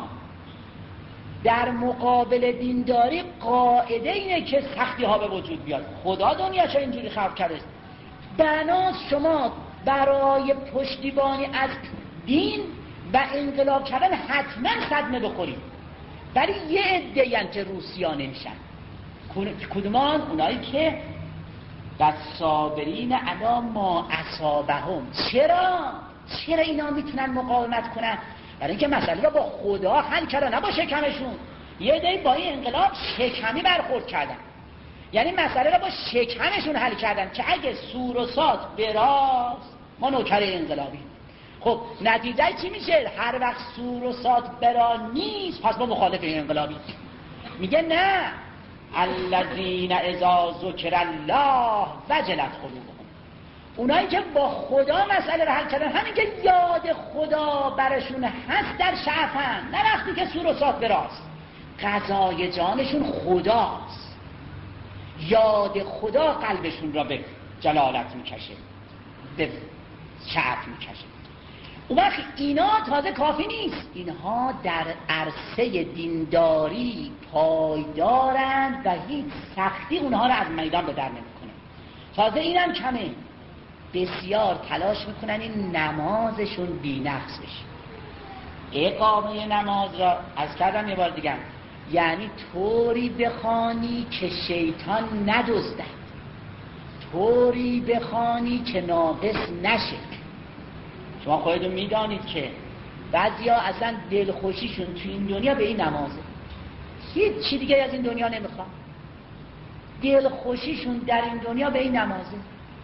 در مقابل دینداری قاعده اینه که سختی ها به وجود بیاد. خدا دنیاشو اینجوری خلق کرده است. بناس شما برای پشتیبانی از دین و انقلاب کردن حتما صدمه بخورید. ولی یه عده‌این که روسیا نمیشن. کدومان؟ اونایی که و صابرین علی ما اصابهم. چرا؟ چرا اینا میتونن مقاومت کنن؟ برای اینکه مسئله رو با خدا حل کردن، نه با شکمشون. یه عده‌ای با این انقلاب شکمی برخورد کردن، یعنی مسئله رو با شکمشون حل کردن که اگه سور و سات براست ما نوکر انقلابی. خب نتیجه چی میشه؟ هر وقت سور و سات برا نیست پس ما مخالف انقلابی. میگه نه، الذین اذا ذکر الله وجلت قلوبهم. اونایی که با خدا مسئله رو حل کردن، همین که یاد خدا برشون هست در شعفن، نه وقتی که سور و سات براست. قضای جانشون خداست، یاد خدا قلبشون را به جلالت میکشه، به شعف میکشه. اون وقت اینا تازه کافی نیست، اینها در عرصه دینداری پایدارند و هیچ سختی اونها را از میدان به در نمیکنه. تازه اینم کمه، بسیار تلاش میکنن این نمازشون بی نقص بشه. اقامه نماز را از کردم یه بار دیگه، یعنی طوری بخوانی که شیطان ندزدد، طوری بخوانی که ناقص نشه. شما خودتون میدانید که بعضیا اصلا دلخوشیشون تو این دنیا به این نمازه، هیچ چی دیگه از این دنیا نمیخوان. دلخوشیشون در این دنیا به این نمازه.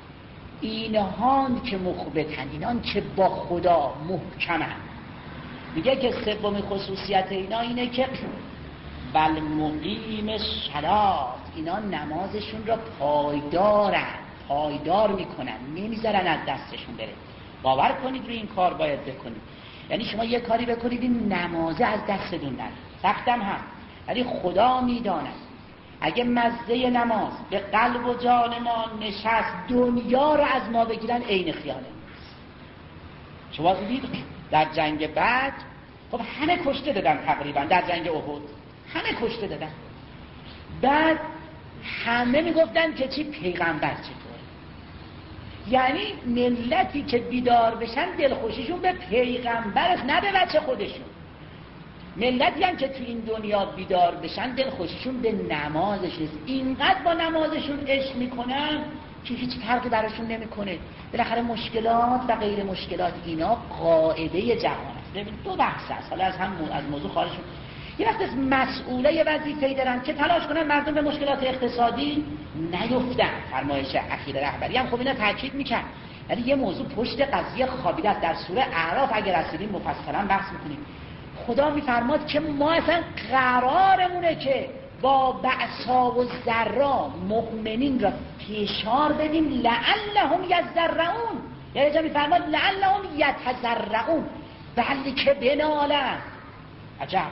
اینهان که مخبتن، اینان که با خدا محکمن. میگه که سومین خصوصیت اینا اینه که بل مقیم الصلاة، اینا نمازشون را پایدارن، پایدار میکنن، نمیذارن از دستشون بره. باور کنید روی این کار باید بکنید. یعنی شما یه کاری بکنید این نمازه از دستتون نره، سختم هم، ولی خدا میداند اگه مزه نماز به قلب و جان ما نشست دنیا رو از ما بگیرن عین خیاله. شما دیدید در جنگ بعد خب همه کشته دادن تقریبا در جنگ احد، همه کشته دادن. بعد همه میگفتن که چی پیغمبر چطوره. یعنی ملتی که بیدار بشن دلخوشیشون به پیغمبر است نه به بچه خودشون. ملتی هم که تو این دنیا بیدار بشن دلخوشیشون به نمازش است. اینقدر با نمازشون عشق میکنن که هیچ فرقی براشون نمیکنه. بالاخره مشکلات و غیر مشکلات اینا قاعده جهان است. ببین دو بحث است، حالا از هم از موضوع خارج شد. یه وقت از مسئوله وظیفه‌ای دارن که تلاش کنن مردم به مشکلات اقتصادی نیفتن. فرمایش اخیر رهبری هم خب اینا تاکید میکرد. ولی یه موضوع پشت قضیه خوابیده است. در سوره اعراف اگر رسیدیم مفصلا بحث میکنیم. خدا میفرماد که ما اصلا قرارمونه که با بأسا و ضرا مؤمنین را فشار بدیم لعلهم یضرعون. یعنی جا میفرماد لعلهم یتضرعون، بلکه بنالن. عجب،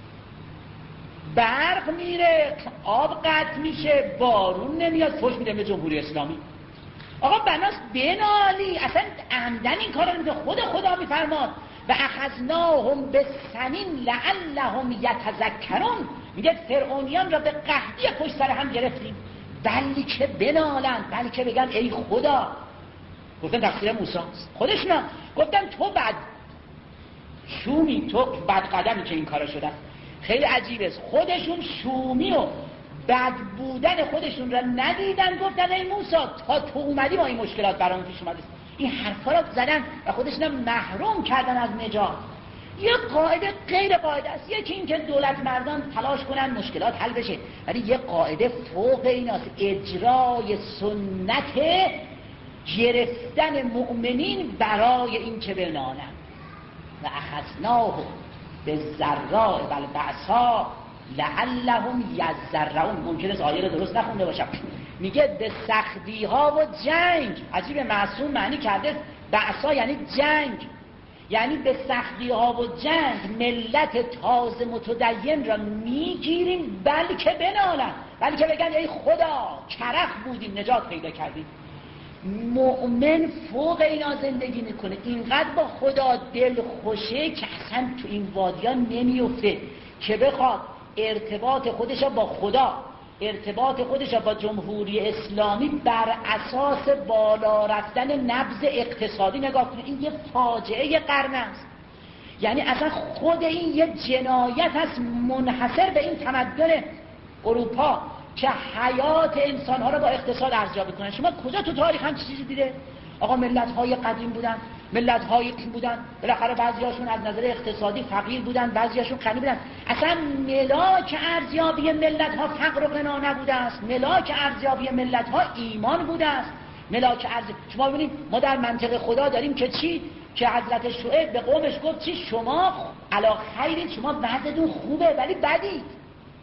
برق میره، آب قطع میشه، بارون نمیاد، فوش میده به جمهوری اسلامی. آقا بناست بنالی، اصلا عمدن این کار رو خود خدا میفرماد و اخذناهم بالسنین لعلهم یتذکرون. میگه فرعونیان را به قحطی پشت سر هم گرفتیم بلکه بنالن، بلکه بگن ای خدا. گفتن تقصیر موسی است. خودش نه، گفتن تو بد شومی، تو بد قدمی که این کارا شده. خیلی عجیبه است، خودشون شومی و بد بودن خودشون را ندیدن، گفتن ای موسی تا تو اومدی ما این مشکلات برامون پیش اومده. این حرفا را زدن و خودشون محروم کردن از نجات. یه قاعده غیر قاعده است. یکی این که دولت مردان تلاش کنن مشکلات حل بشه، ولی یه قاعده فوق ایناست، اجرای سنت گرفتن مؤمنین برای این که بنالن. و اخذناهم بالضراء والبأساء لعلهم یضرعون. ممکنه است آیه رو درست نخونده باشم. میگه به سختی ها و جنگ. عجیب، معصوم معنی کرده بأسا یعنی جنگ، یعنی به سختی ها و جنگ ملت تازه متدین را میگیریم بلکه بنالن، بلکه بگن ای خدا کرخ بودیم نجات پیدا کردیم. مؤمن فوق اینا زندگی میکنه، اینقدر با خدا دل خوشه که اصلا تو این وادیان نمیفته که بخواد ارتباط خودش با خدا، ارتباط خودش با جمهوری اسلامی بر اساس بالا رفتن نبض اقتصادی نگاه کنه. این یه فاجعه قرن است. یعنی اصلا خود این یه جنایت است منحصر به این تمدن اروپا که حیات انسانها رو با اقتصاد ارزیابی کنن. شما کجا تو تاریخ هم چیزی دیده؟ آقا ملت‌های قدیم بودن، ملت‌های بودن، بالاخره بعضیاشون از نظر اقتصادی فقیر بودن، بعضیاشون غنی بودن. اصلا ملاک ارزیابی ملت‌ها فقر و غنا نبوده است. ملاک ارزیابی ملت‌ها ایمان بوده است. ملاک ارز شما ببینید ما در منطق خدا داریم که چی؟ که حضرت شعیب به قومش گفت چی؟ شما علا خیرید، شما وضعتون خوبه ولی بدید.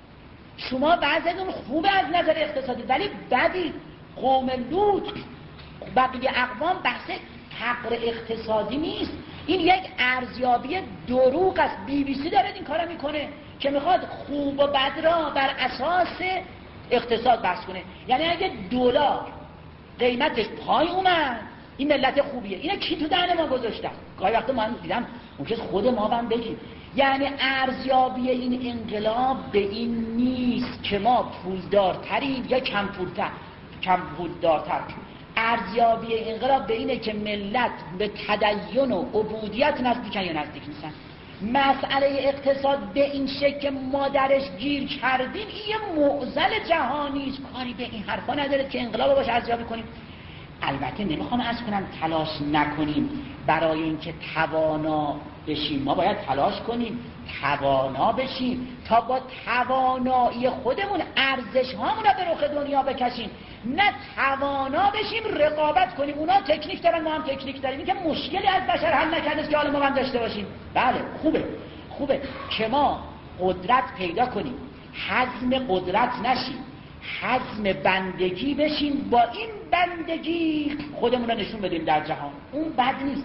شما وضعتون خوبه از نظر اقتصادی ولی بدید. قوم لوط بقیه اقوام بحث فقر اقتصادی نیست، این یک ارزیابی دروغ است. بی بی سی داره این کارو میکنه که میخواد خوب و بد را بر اساس اقتصاد بحث کنه. یعنی اگه دلار قیمتش پای اومد این ملت خوبیه. اینا کی تو دهن ما گذاشتن؟ گاهی وقتا من دیدم ممکنه خود ما هم بگیم. یعنی ارزیابی این انقلاب به این نیست که ما پولدارتریم یا کم پولتر کم پولدارتر. ارزیابی انقلاب به اینه که ملت به تدین و عبودیت نزدیکن یا نزدیک نیستن. مسئله اقتصاد به این شکل که ما درش گیر کردیم این یه معضل جهانی است. کاری به این حرفا نداره که انقلاب باشه ارزیابی کنیم. البته نمیخوام عرض کنم تلاش نکنیم برای اینکه توانا بشیم. ما باید تلاش کنیم توانا بشیم تا با توانایی خودمون ارزش هامون رو به رخ دنیا بکشیم، نه توانا بشیم رقابت کنیم. اونا تکنیک دارن ما هم تکنیک داریم. این که مشکلی از بشر حل نکرده که حالا ما هم داشته باشیم. بله خوبه خوبه که ما قدرت پیدا کنیم، حزم قدرت نشیم، حزم بندگی بشیم، با این بندگی خودمون رو نشون بدیم در جهان. اون بد نیست،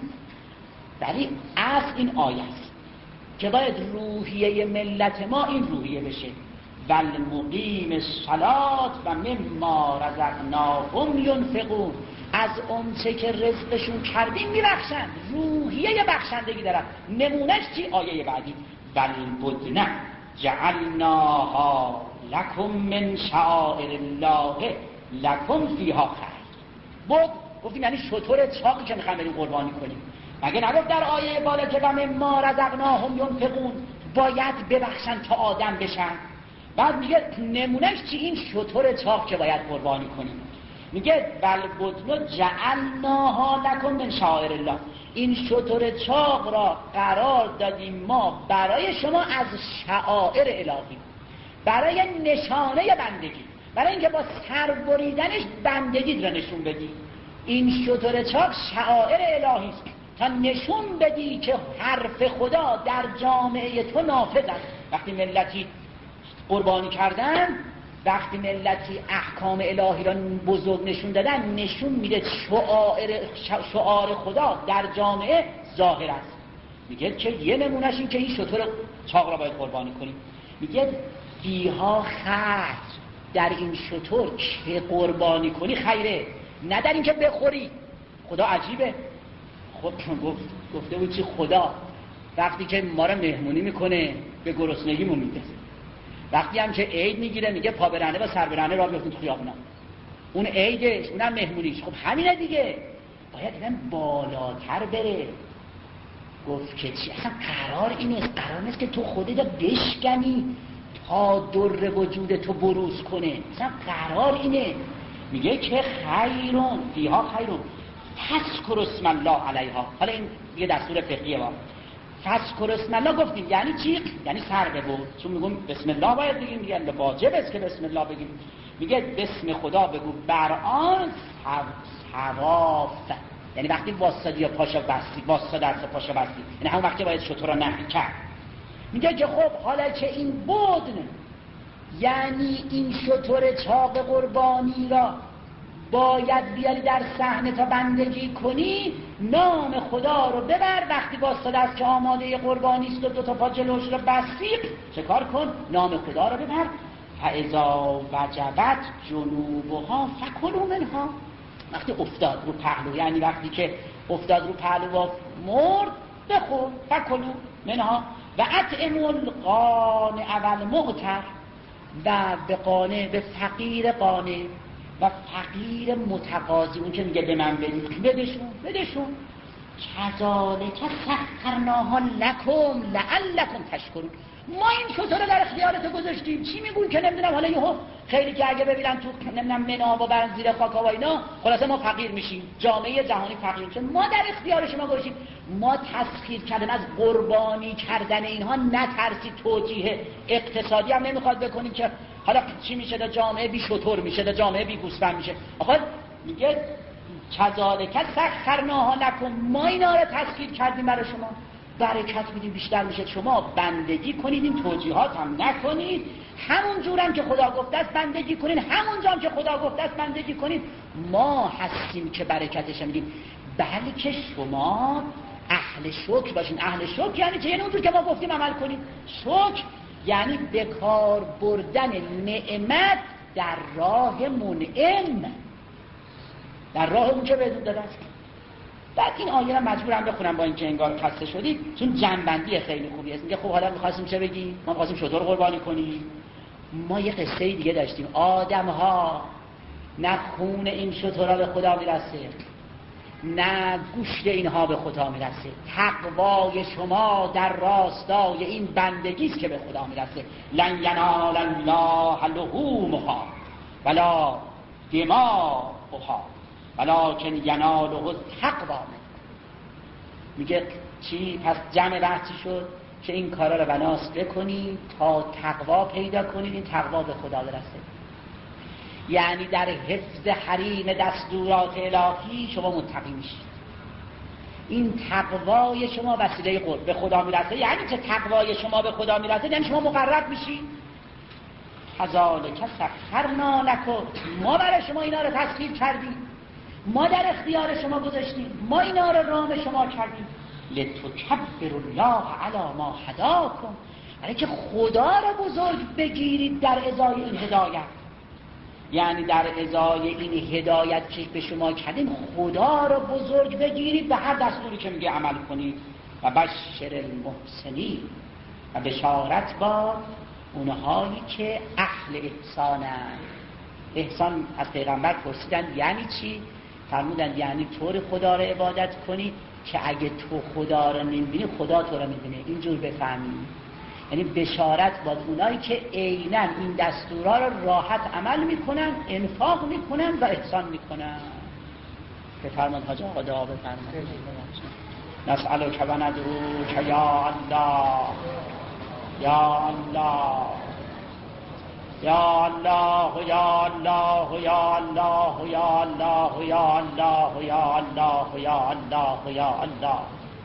ولی اصل این آیه است که باید روحیه ملت ما این روحیه بشه والمقیم الصلاة و مما رزقناهم ینفقون، از اون چه که رزقشون کردیم میبخشن، روحیه بخشندگی دارن. نمونهش چی؟ آیه بعدی والبدن جعلناها لکم من شعائر الله لکم فیها خیر. بود گفتیم یعنی شتر چاقی که میخوایم بریم قربانی کنیم. مگه نگفت در آیه بالا که و مما رزقناهم ینفقون باید ببخشن تا آدم بشن؟ بعد میگه نمونهش چی؟ این شتر چاق که باید قربانی کنیم. میگه والبدن جعلناها لکم من شعائر الله، این شتر چاق را قرار دادیم ما برای شما از شعائر الهی، برای نشانه بندگی، برای اینکه با سر بریدنش بندگی را نشون بدی. این شتر چاق شعائر الهی است تا نشون بدی که حرف خدا در جامعه تو نافذ است. وقتی ملتی قربانی کردن، وقتی ملتی احکام الهی را بزرگ نشون دادن، نشون میده شعائر شعار خدا در جامعه ظاهر است. میگه که یه نمونهش این که این شتر چاق را باید قربانی کنیم. میگه فیها خیر، در این شتر که قربانی کنی خیره، نه در این که بخوری. خدا عجیبه، خب گفت گفته بود چی؟ خدا وقتی که ما را مهمونی میکنه به گرسنگیمون میده، وقتی هم که عید میگیره میگه پا برهنه و سر برهنه را بیفتون تو خیابونا. اون عیدش، اونم مهمونیش. خب همینه دیگه، باید اینم بالاتر بره. گفت که چی؟ اصلا قرار اینه، قرار نیست که تو خودت بشکنی تا در وجود تو بروز کنه. اصلا قرار اینه. میگه که خیرون فیها خیرون فذکر اسم الله علیها. حالا این یه دستور فقهیه با فذکر اسم الله گفتیم یعنی چی؟ یعنی سر ببر، چون میگم بسم الله باید بگیم، میگن واجب است که بسم الله بگیم. میگه بسم خدا بگو بر آن ثواف، یعنی وقتی واسطه یا پاشا بستی، واسطه درس پاشا بستی، یعنی همون وقتی باید شتر را نحی کرد. میگه که خب حالا که این بود، یعنی این شتر چاق قربانی را باید بیاری در صحنه تا بندگی کنی، نام خدا رو ببر. وقتی واسطه است که آماده قربانی است و دو تا پا جلوش رو بستی، چه کار کن؟ نام خدا رو ببر. فاذا وجبت جنوبها فکلوا منها، وقتی افتاد رو پهلو، یعنی وقتی که افتاد رو پهلو و مرد، بخور. فکلوا منها و اطعموا القانع والمعتر، و به قانع، به فقیر قانع و فقیر متقاضی، اون که میگه به من بدید، بدشون بدشون. کذالک سخرناها لکم لعلکم تشکرون. ما این شتر رو در اختیارت گذاشتیم. چی میگون که نمیدونم حالا یهو خیلی که اگه ببینن تو نمیدونم مناب و برن زیر خاک و اینا، خلاصه ما فقیر میشیم، جامعه جهانی فقیر میشه. ما در اختیار شما گذاشتیم. ما تسخیر کردن از قربانی کردن اینها نترسید. توجیه اقتصادی هم نمیخواد بکنیم که حالا چی میشه، دا جامعه بی شتر میشه، دا جامعه بی گوسفند میشه. آخه میگه کذالک سخرناها لکم، ما اینا رو تسخیر کردیم برای شما، برکت میدیم، بیشتر میشه. شما بندگی کنید، این توجیهات هم نکنید، همون جورم که خدا گفته است بندگی کنید، همون جام که خدا گفته است بندگی کنید. ما هستیم که برکتش میدیم، بلکه شما اهل شکر باشین. اهل شکر یعنی چه؟ یعنی اونطور که ما گفتیم عمل کنید. شکر یعنی به کار بردن نعمت در راه منعم، در راه اون که بهتون داده است. بعد این آیه را مجبورم بخونم با اینکه انگار خسته شدید، چون جنبندی خیلی خوبی است. میگه خب حالا می‌خواستیم چه بگیم؟ ما می‌خواستیم شتر قربانی کنیم. ما یه قصه دیگه داشتیم. آدم‌ها نه خون این شترها به خدا میرسه، نه گوشت اینها به خدا میرسه. تقوای شما در راستای این بندگی است که به خدا میرسه. لن ینال الله لحومها ولا دماؤها ولکن یناله التقوی. میگه چی؟ پس جمع بحثی شد که این کارا رو بناست بکنید تا تقوا پیدا کنید، این تقوا به خدا برسه. یعنی در حفظ حریم دستورات الهی شما متقی میشید. این تقوای شما وسیله قرب به خدا میرسه. یعنی که تقوای شما به خدا میرسه یعنی شما مقرب میشید. کذالک سخرنا لکم، ما برای شما اینا رو تسخیر کردیم، ما در اختیار شما گذاشتیم، ما اینا رو رام شما کردیم. لتکبروا الله علی ما هداکم، برای که خدا را بزرگ بگیرید در ازای این هدایت. یعنی در ازای این هدایت که به شما کردیم خدا را بزرگ بگیرید و هر دستوری که میگه عمل کنید. و بشر المحسنین، و بشارت با اونهایی که اهل احسانند. احسان از پیغمبر پرسیدن یعنی چی؟ فرمودن یعنی طور خدا را عبادت کنی که اگه تو خدا را نمیبینی خدا تو را میبینه. اینجور بفهمید. یعنی بشارت با اونایی که عیناً این دستورا را راحت عمل میکنن، انفاق میکنن و احسان میکنن. بفرمایید حاج آقا دعا بفرمایید. نسألک و ندعوک یا الله یا الله یا الله یا الله یا الله یا الله یا الله یا الله یا الله یا الله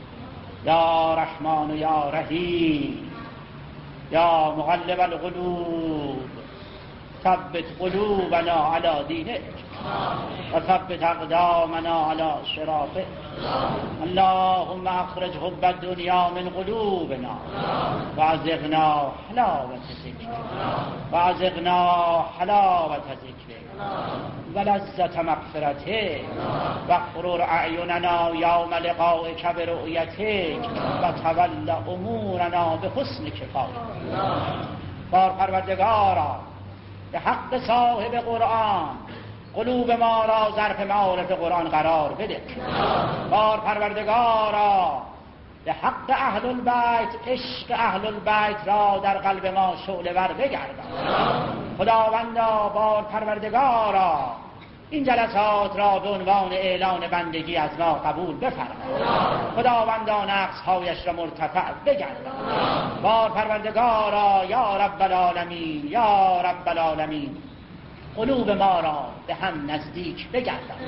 یا رحمان یا رحیم یا مقلب القلوب ثبت قلوبنا علی دینک و ثبت اقدامنا علی صراطک. اللهم اخرج حب الدنیا من قلوبنا و ازغنا حلاوت ذکرک و ازغنا حلاوت ذکرک و لذت مغفرتک و غرور اعیننا یوم لقائک برؤیتک و تول امورنا بحسن کفایتک. بار پروردگارا به حق صاحب قرآن قلوب ما را ظرف معارف قرآن قرار بده. بار پروردگارا به حق اهل البیت عشق اهل البیت را در قلب ما شعله ور بگردان. خداوندا بار پروردگارا این جلسات را به عنوان اعلان بندگی از ما قبول بفرما. خداوندا نقص‌هایش را مرتفع بگردان. بار پروردگارا یا رب العالمین یا رب العالمین قلوب ما را به هم نزدیک بگردان.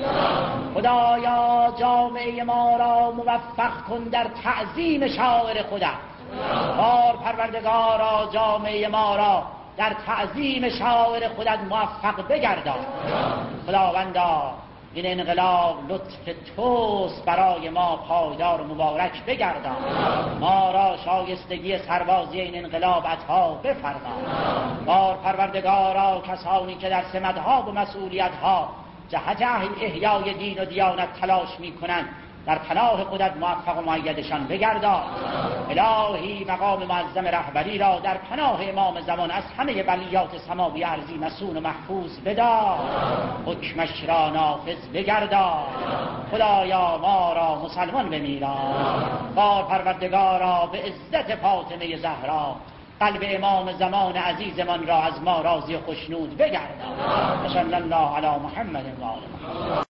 خدایا جامعه ما را موفق کن در تعظیم شاعر خدا. بار پروردگارا جامعه ما را در تعظیم شاعر خودت موفق بگردان. خداوندا این انقلاب لطف توست برای ما پایدار و مبارک بگردان. ما را شایستگی سربازی این انقلاب عطا بفرما. بار پروردگارا کسانی که در سمتها و مسئولیتها جهت احیای دین و دیانت تلاش می کنند در پناه خودت موفق و مؤیدشان بگردان. الهی مقام معظم رهبری را در پناه امام زمان از همه بلیات سماوی ارضی مسون و محفوظ بدار. حکمش را نافذ بگردان. خدایا ما را مسلمان بمیران. بار پروردگارا به عزت فاطمه زهرا قلب امام زمان عزیزمان را از ما راضی و خوشنود بگردان. صلی الله علی محمد و آله محمد.